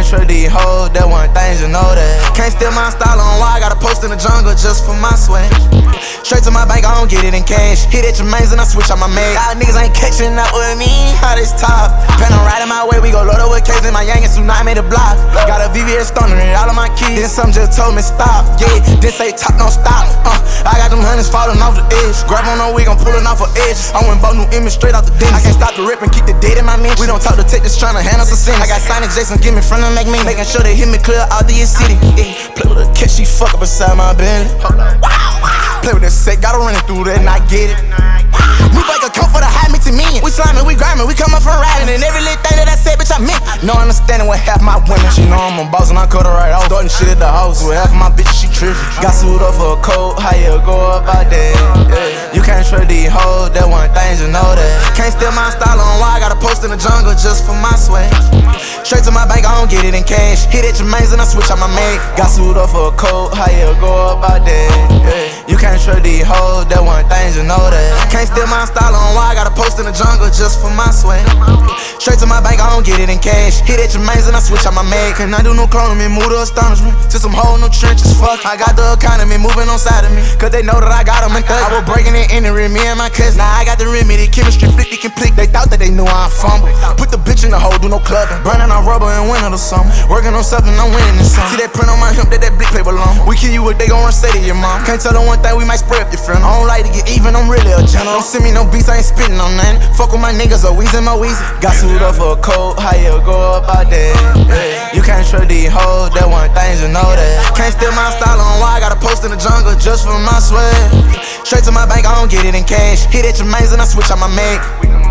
can't trust these hoes, that one things you know that. Can't steal my style on why I got a post in the jungle just for my swag. Straight to my bank, I don't get it in cash. Hit at your mains and I switch out my mag. Y'all niggas ain't catching up with me, how this top. Pen on riding my way, we go load up with K's in my yang and tsunami made a block. Got a VVS stoner in all of my keys. Then some just told me stop, yeah. This say top, don't stop. I got them hundreds falling off the edge. Grab on no wig, I'm pulling off an edge. I went bought new image straight off the dentist. I can't stop the rip and keep the dead in my mention. We don't talk to detectives trying to hand us a sentence. I got Sonic Jason, give me front and make me. Making sure they hit me clear out the city. Yeah. Play with a cat, she fuck up beside my Bentley. Play with that set, gotta run it through that and I get it. We break a coat for the high mix and mean. We sliming, we grinding, we come up from riding. And every little thing that I said, bitch, I meant. No understanding what half my women. She know I'm a boss and I cut her right off. Starting shit at the house with half of my bitches, she trippin'. Got sued up for a coat, how you go about that? Yeah. You can't trust these hoes, that one things you know that. Can't steal my style on why I got a post in the jungle just for my swag. Straight to my bank, I don't get it in cash. Hit at your mains and I switch out my mag. Got sued up for a coat, how you go about that? Yeah. You can't trust these hoes, that one things you know that. Can't steal my style on why I got a post in the jungle just for my swag. Straight to my bank, I don't get it in cash. Hit at your mains and I switch out my mag. Can I do no cloning me, move to astonishment. To some whole new trenches, fuck. I got the economy moving on side of me. Cause they know that I got them in thug. I was breaking it in the rim, me and my cousin. Now I got the remedy, chemistry, flicky complete. They thought that they knew I fumble. Put the bitch in the hole, do no clubbing. Burning on rubber and winter or something. Working on something, I'm winning this song. See that print on my hip, that blick paper long. We kill you what they gon' run say to your mom. Can't tell them one thing, we might spray up your friend. I don't like to get even, I'm really a general. Don't send me no beats, I ain't spitting on nothing. Fuck with my niggas, or wheezing my wheezy. Got sued up for a coat, how you go about that? Yeah. You can't trust these hoes, that one things you know that. Can't steal my style on why I got a post in the jungle just for my swag. Straight to my bank, I don't get it in cash. Hit at your mains and I switch out my mag.